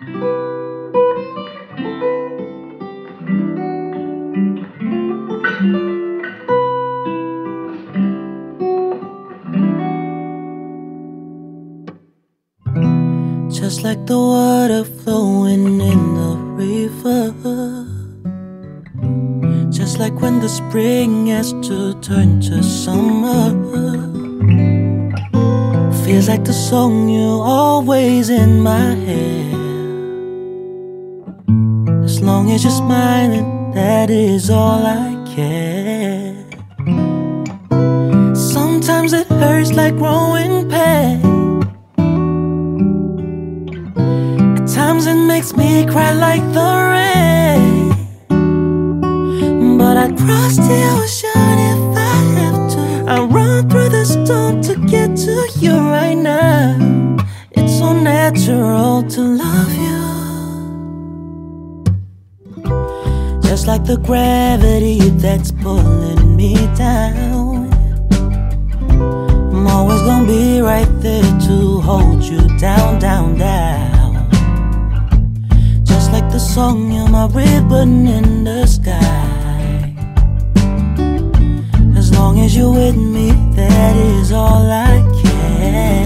Just like the water flowing in the river, just like when the spring has to turn to summer. Feels like the song you always in my head. As long as you're smiling, that is all I care. Sometimes it hurts like growing pain. At times it makes me cry like the rain. But I'd cross the ocean if I have to. I'll run through the storm to get to you right now. It's so natural to love you. Just like the gravity that's pulling me down, I'm always gonna be right there to hold you down, down, down. Just like the song, you're my ribbon in the sky. As long as you're with me, that is all I care.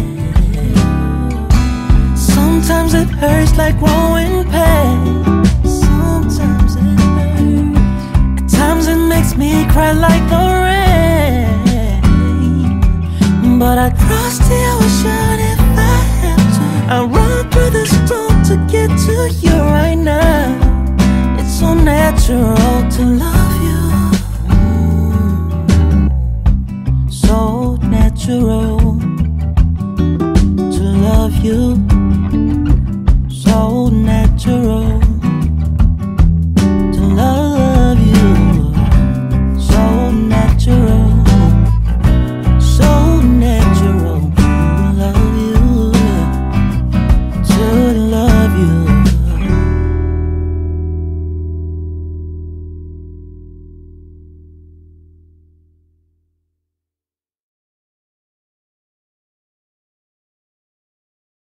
Sometimes it hurts like growing pain. Sometimes it hurts. At times it makes me cry like the rain. But I'd cross the ocean if I have to. I'll run through the storm to get to you right now. It's so natural